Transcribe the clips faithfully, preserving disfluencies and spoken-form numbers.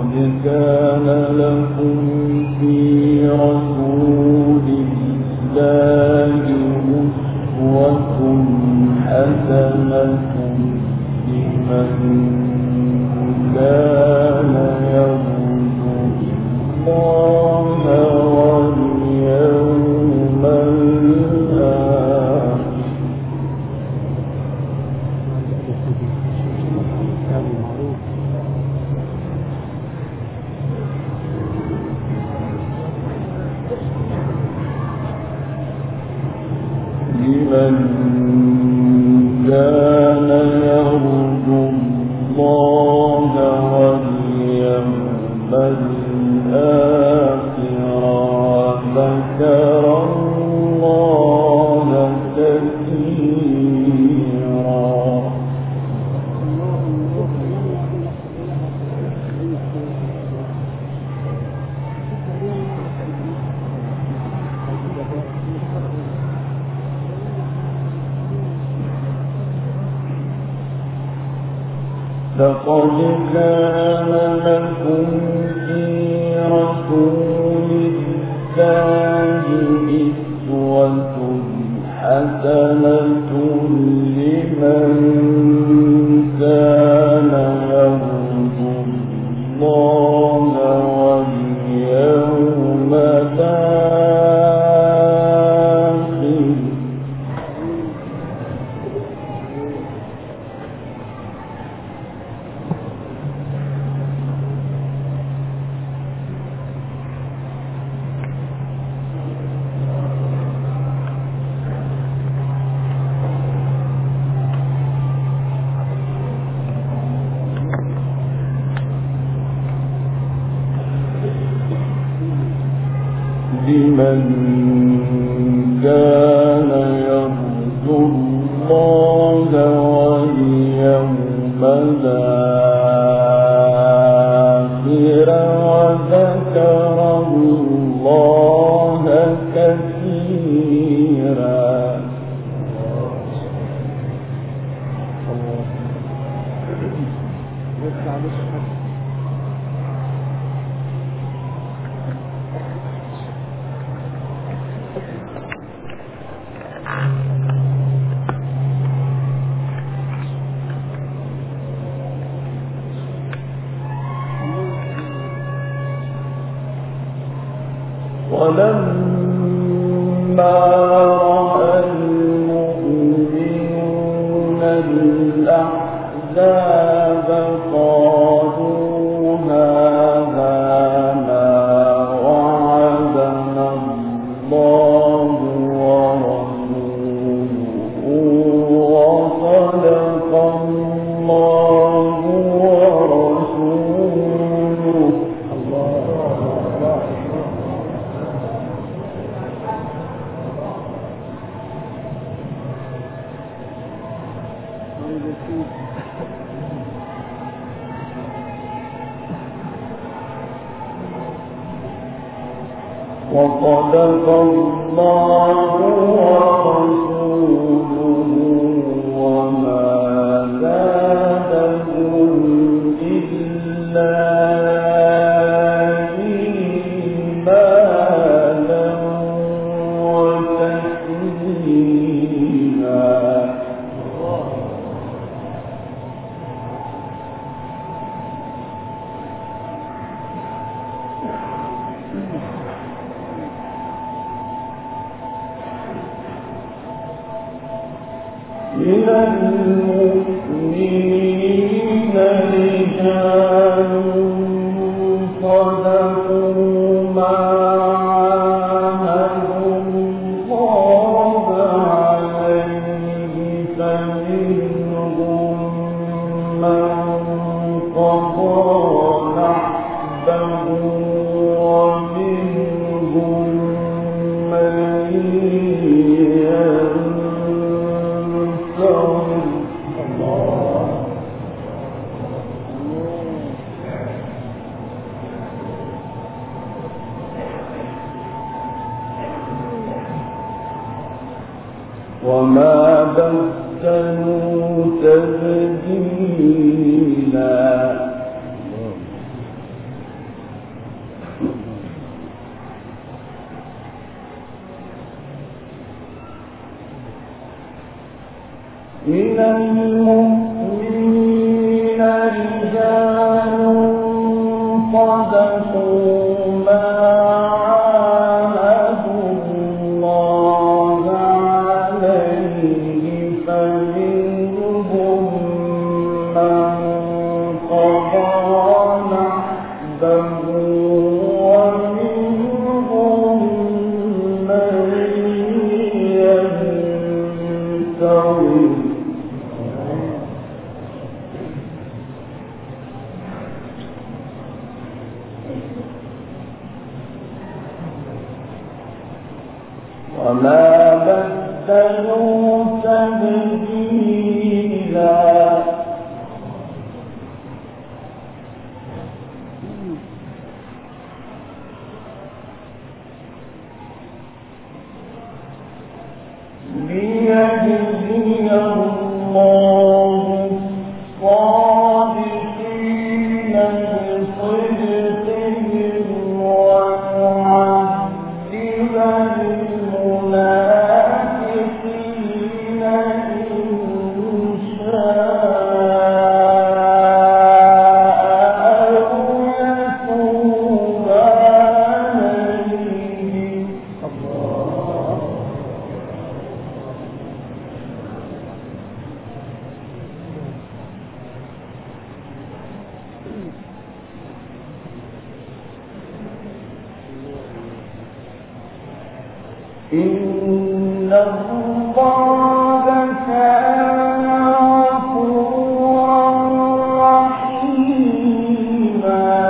لقد كان لكم في رسول الله أسوة حسنة لمن كان يرجو الله واليوم الآخر لمن كان يرجو الله واليوم الآخر وذكر الله كثيرا. لقد كان لكم في رسول الله أسوة حسنة لمن كان يرجو الله واليوم الآخر لمن كان يرجو الله واليوم الآخر وذكر الله كثيرا. ولما رأى المؤمنون الأحزاب قالوا هذا ما وعدنا الله ورسوله وصدق الله ورسوله. وصدق الله ورسوله وما زادهم إلا إيمانا وتسليما. من المؤمنين رجال صدقوا ما عاهدوا الله عليه فمنهم من قضى نحبه ومنهم من وما بدلوا تبديلا. من المؤمنين رجال صدقوا ما عاهدوا الله عليه فمنهم من قضى نحبه ومنهم من ينتظر وما بدلوا تبديلا ليجزي الله الصادقين بصدقهم ويعذب المنافقين إن شاء أو يتوب عليهم. إن الله كان غفورا رحيما.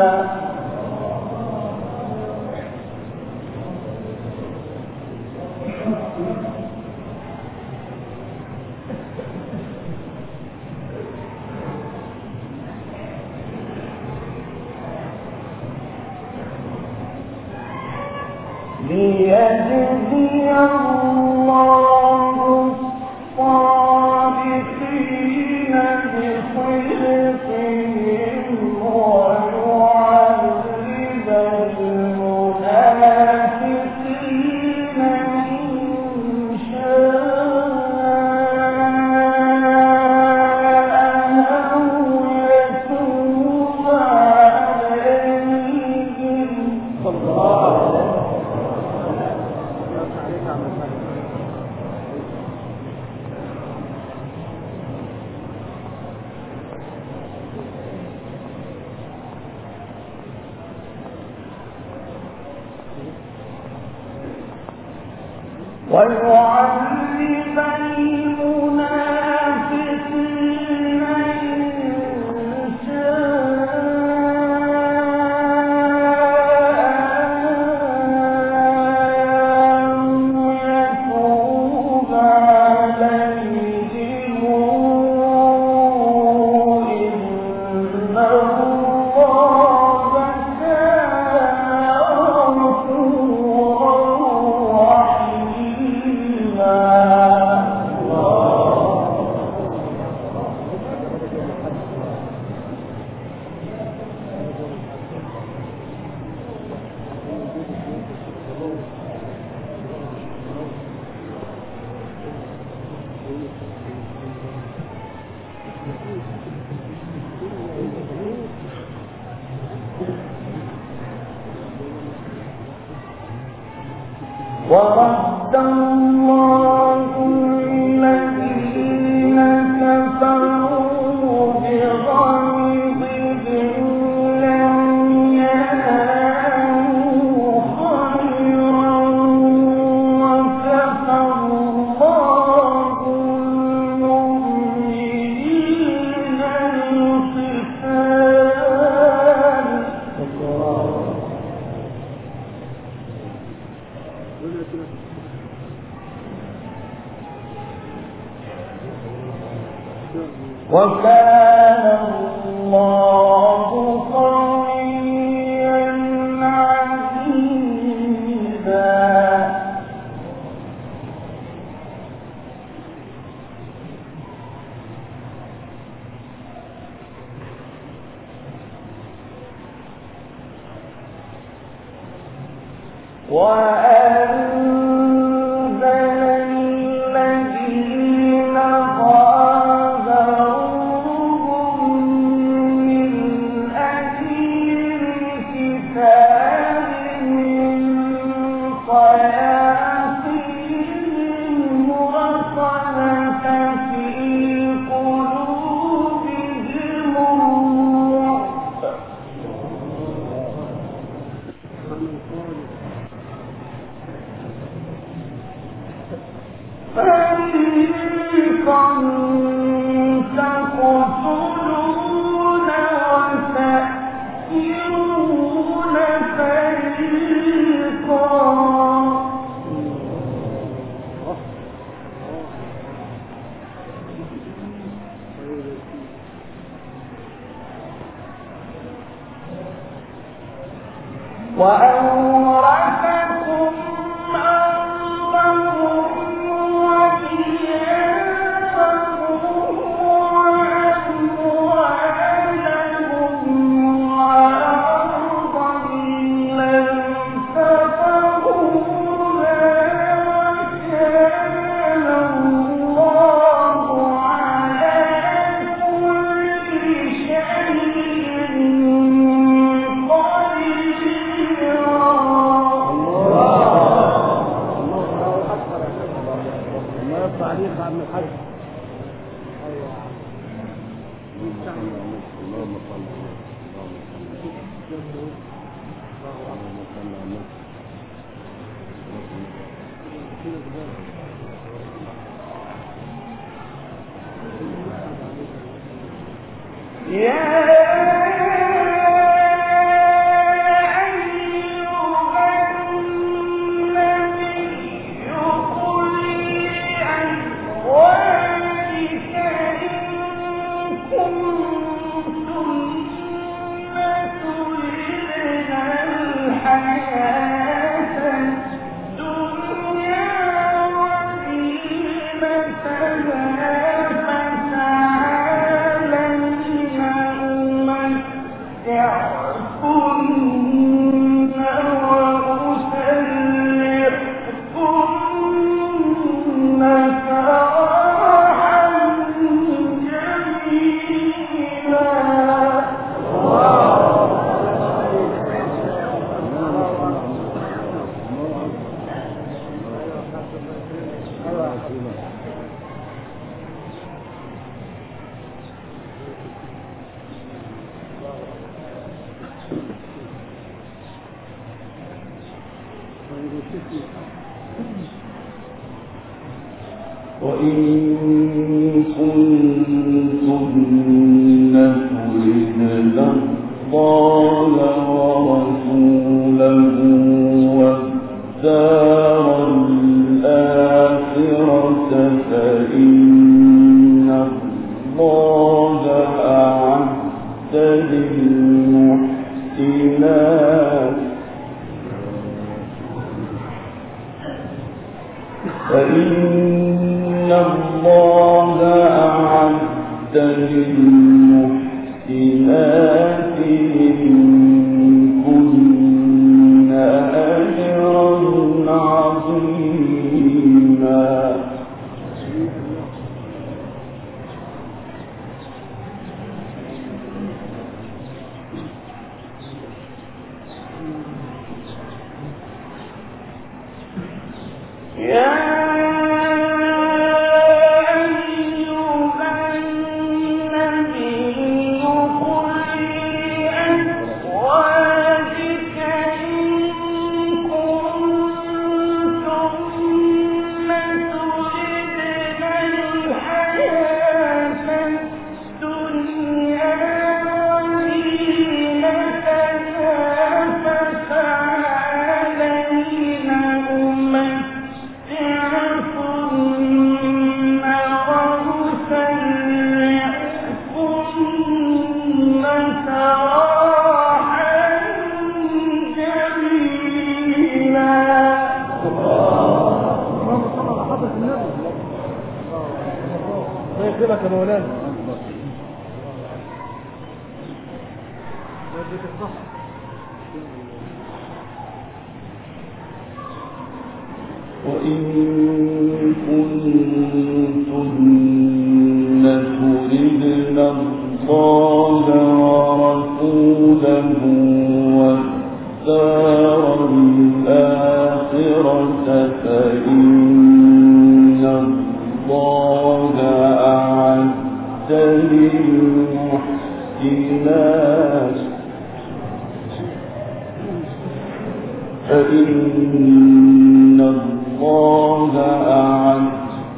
ليجزي الله الصادقين بصدقهم ويعذب المنافقين إن شاء أو يتوب عليهم. ويعذب المنافقين إن شاء يتوب عليهم إن الله كان غفورا رحيما. ورد الله الذين كفروا بغيظهم لم ينالوا خيرا وكفى الله المؤمنين القتال. وكان الله قويا عزيزا. وأنزل الذين ظاهروا وأورثكم أرضهم وديارهم وأموالهم وأرضا لم تطئوها وكان الله على كل شيء تعليق عن الحج. اللهم صل وإن كنتن تردن الله ورسوله والدار الآخرة فإن الله أعد للمحسنات فإن الله أعد للمحسنات منكن أجرا عظيما. يا يا مولانا وإن كنتن تردن الله ورسوله والدار الآخرة فإن الله أعد للمحسنات فإن الله أعد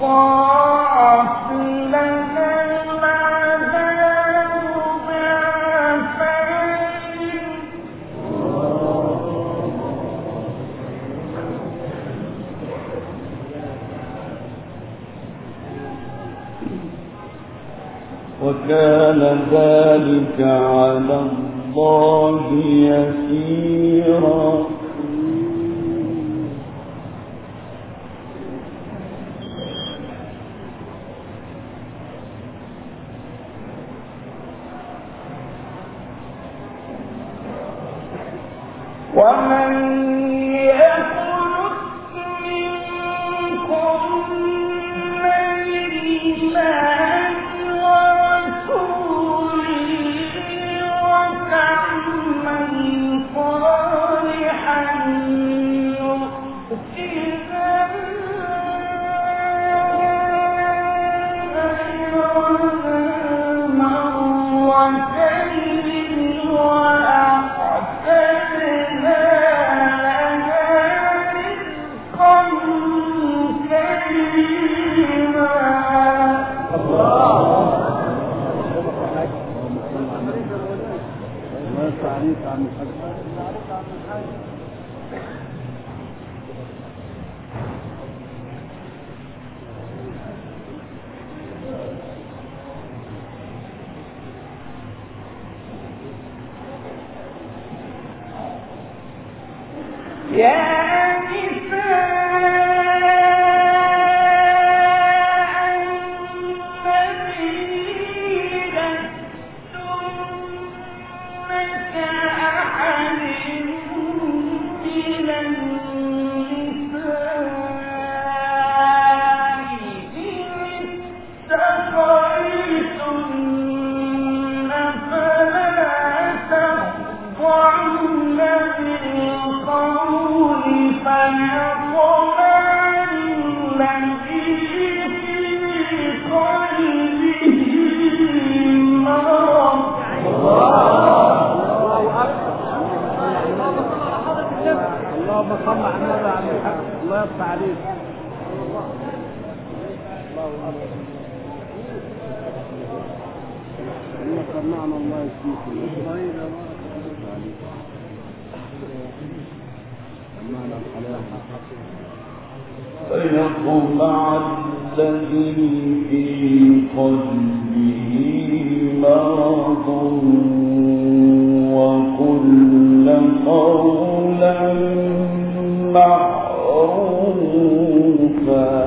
وكان ذلك على الله يسيرا. ومن يقنت منكم لله ورسوله وتعمل صالحا نؤتها أجرها مرتين وأعتدنا لها رزقا كريما. تعريف عن الحج. يا نساء اللهم صل على النبي على الحق. الله يفتح عليك. الله اكبر. الله سمعنا الله يسمعك. سمعنا الحلال. فيطمع الذي في قلبه مرض وكل قولا معروفا.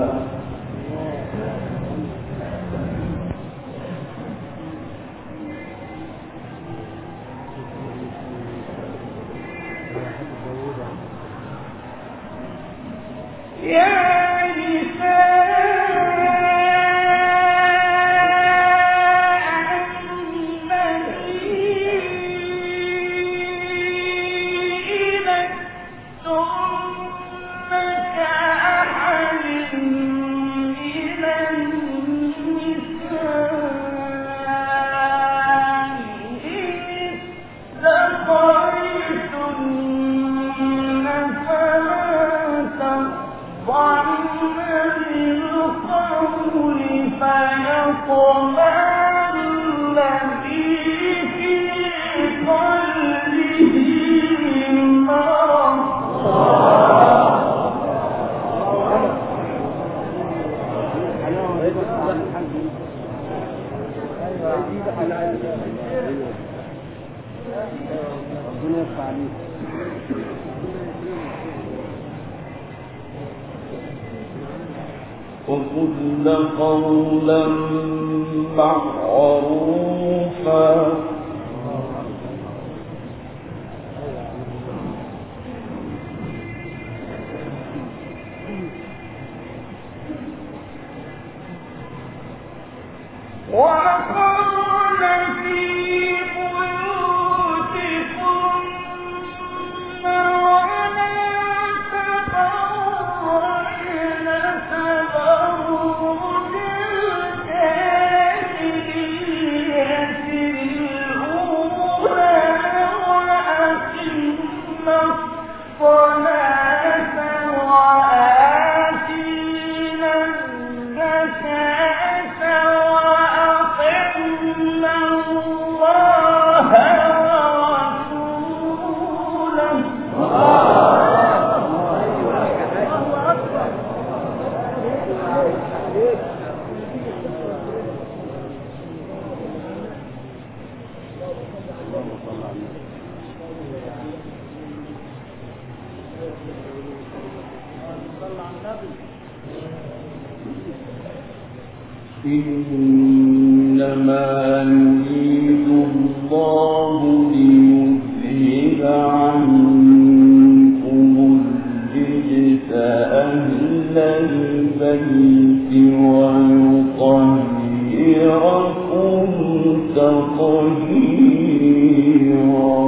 يا وكل قولا معروفا. وقرن في بيوتكن ولا تبرجن تبرج الجاهلية الأولى وأقمنا الصلاة وآتينا الزكاة إنما يريد الله ليذهب عنكم الرجس أهل البيت ويطهركم تطهيرا.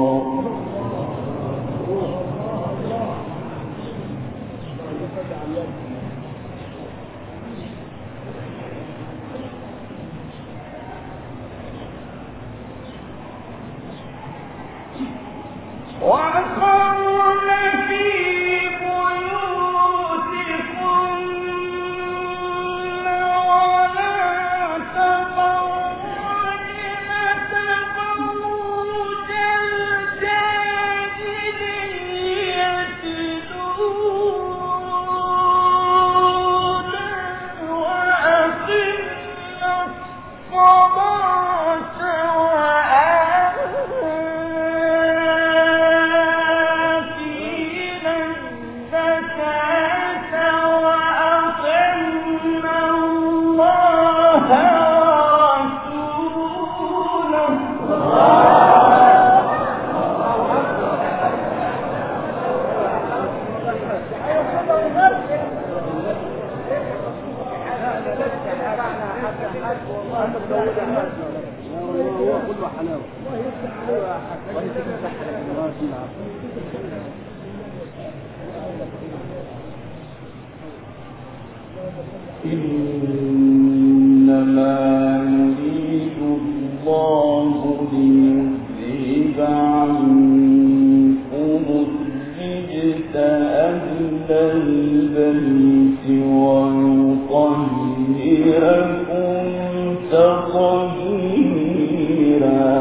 إنما يريد الله ليذهب عنكم الرجس أهل البيت ويطهركم تطهيرا.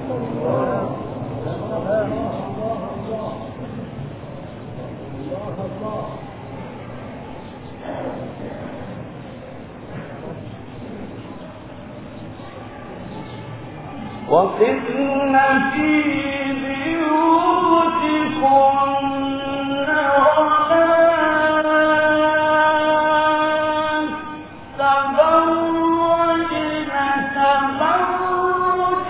وقرن في بيوتكن ولا تبرجن تبرج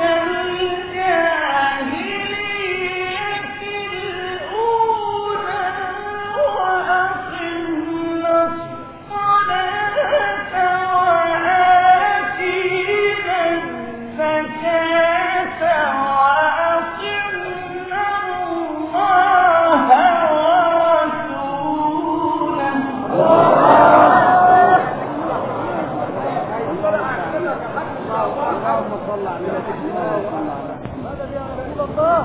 الجاهلية الأولى وأقمنا الصلاة وآتينا الزكاة وأطعنا الله ورسوله. اللهم صل على سيدنا محمد يا رسول الله.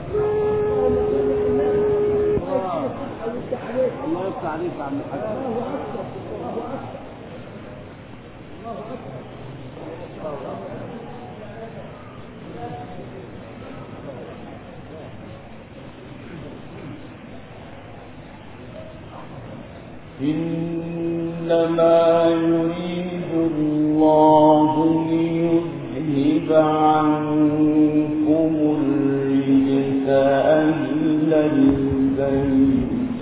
الله يفتح عليك يا عم الحاج. إنما يريد الله ليذهب عنكم الرجس أهل البيت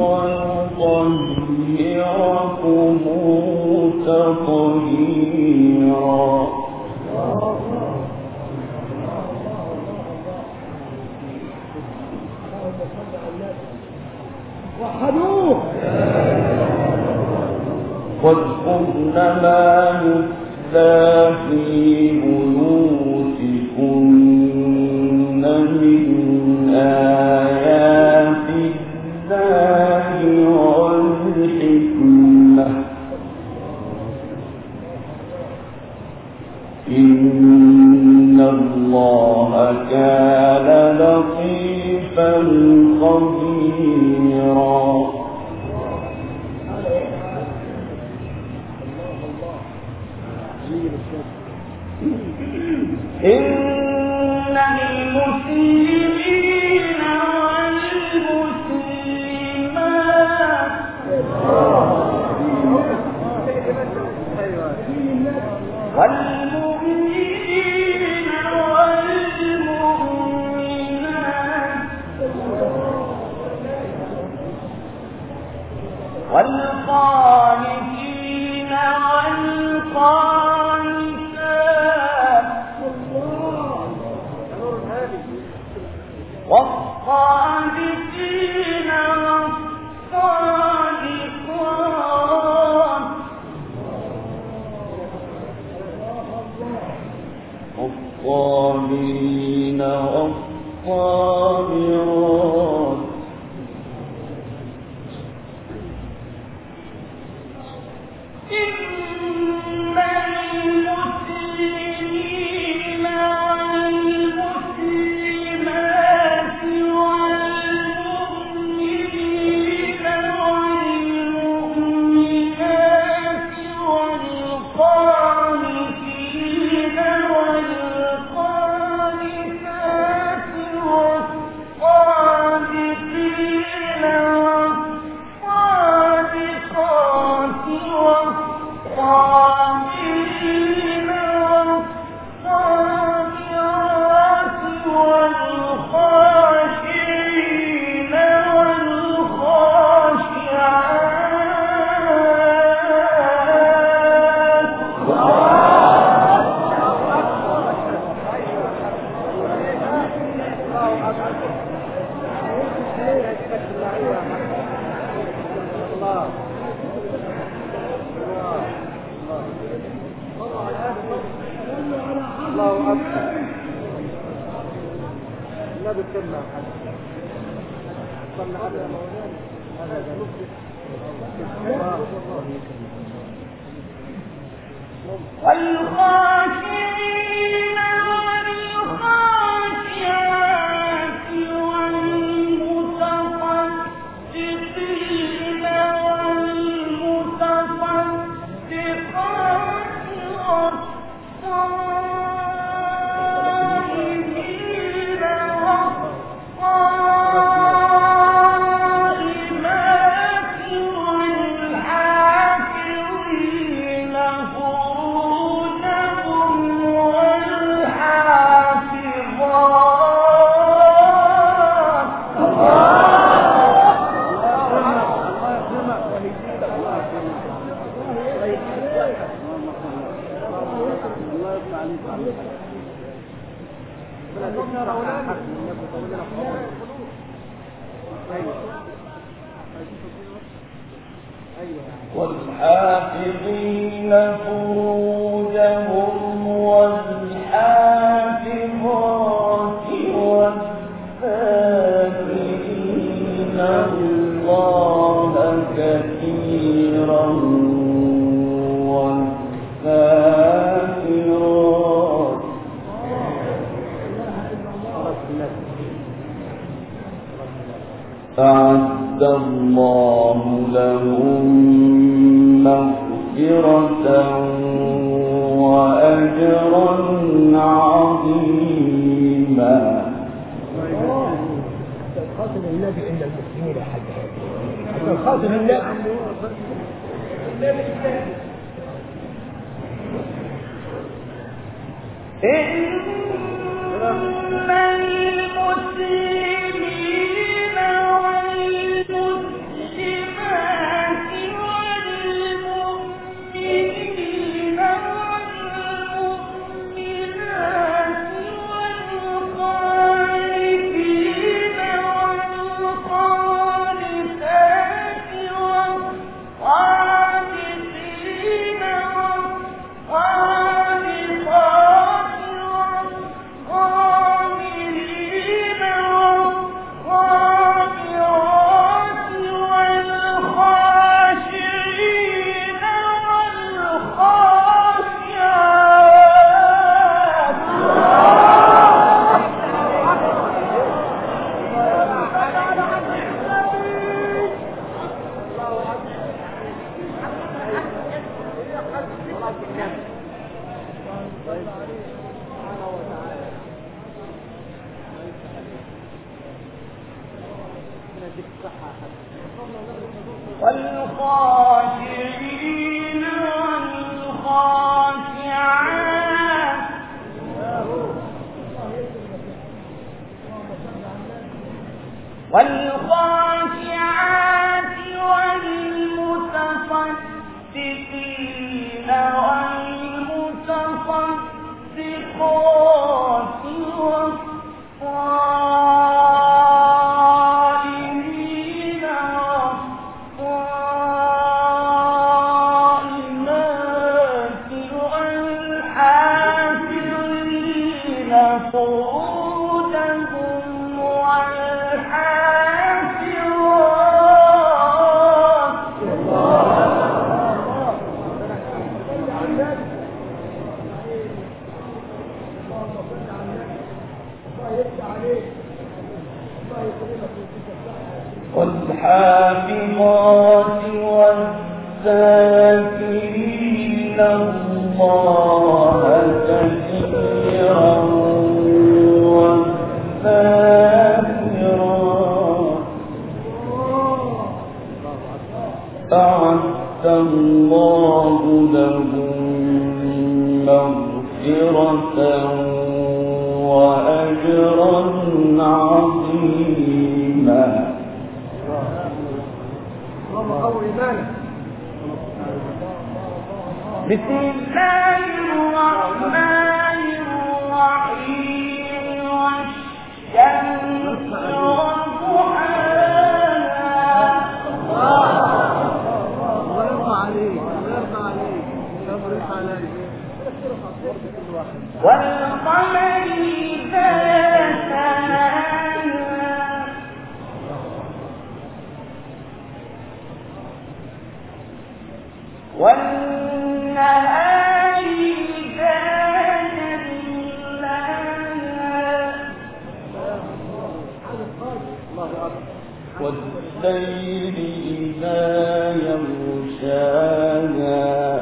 ويطهركم تطهيرا. وحدوه واذكرن ما يتلى في بيوتكن من آيات الله والحكمة إن الله كان لطيفا خبيرا. إن المسلمين والمسلمات والمؤمنين والمؤمنات والقانتين والقانتات والصادقين والصادقات والصابرين والصابرات إن المسلمين والمسلمات والمؤمنين والمؤمنات والقانتين والقانتات والصادقين والصادقات والصابرين والصابرات والخاشعين والخاشعات الله أكبر. لا بتكلم صلى على والخاشعين والخاشعات والمتصدقين والمتصدقات والصائمين والصائمات والحافظين فروجهم والحافظات والحافظين فروجهم والحافظات والذاكرين الله كثيرا والذاكرات أعد الله لهم مغفرة وأجرا عظيما. خاطر النبي عند المسلمين يا حاج خاطر النبي إن المسلمين والمسلمات والمؤمنين والمؤمنات والقانتين والقانتات والقانتين والقانتات والقانتين والخاشعين والخاشعات والخاشعات والمتصدقين والمتصدقات والصائمين والصائمات والحافظين فروجهم والحافظات والحافظات والذاكرين الله كثيرا والذاكرات أعد الله لهم مغفرة وأجرا عظيما. بسم الله الرحمن الرحيم والشمس وضحاها والقمر إذا تلاها والنهار إذا جلاها والليل إذا يغشاها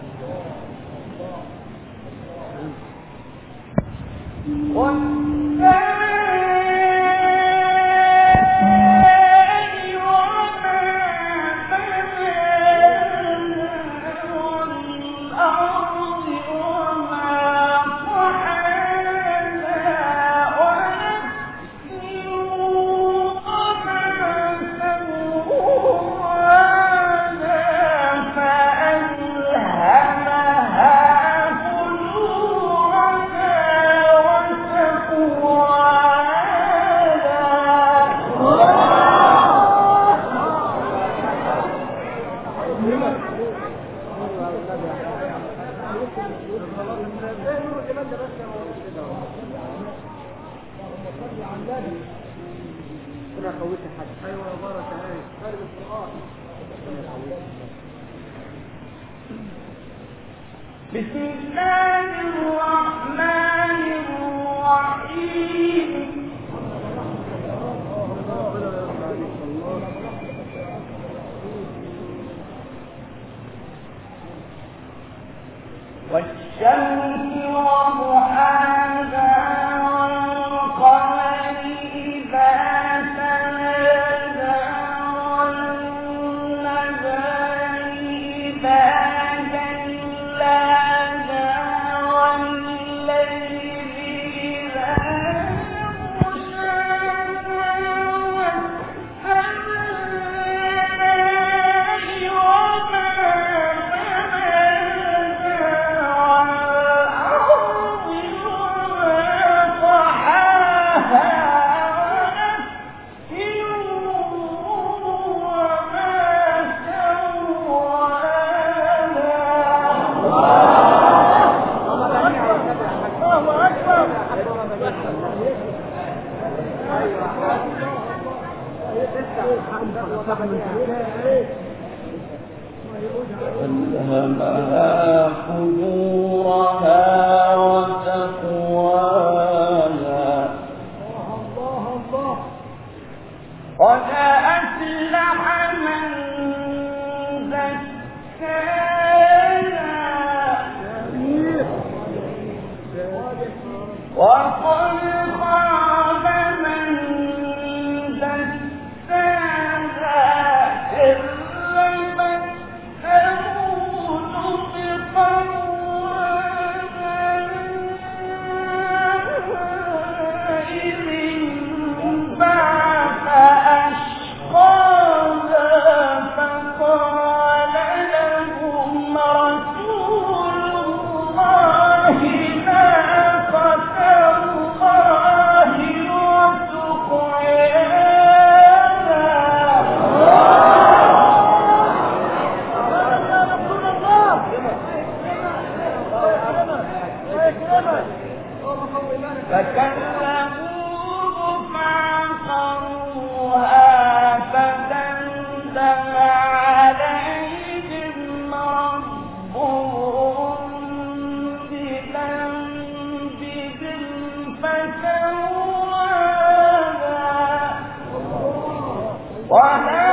بسم الله الرحمن الرحيم والشمس وضحاها والقمر إذا تلاها والنهار إذا جلاها والليل إذا يغشاها والسماء وما ألهمها فجورها وتقواها قد أفلح من زكاها وقد خاب من دساها فكذبوه فعقروها فدمدم عليهم ربهم بذنبهم فسواها ولا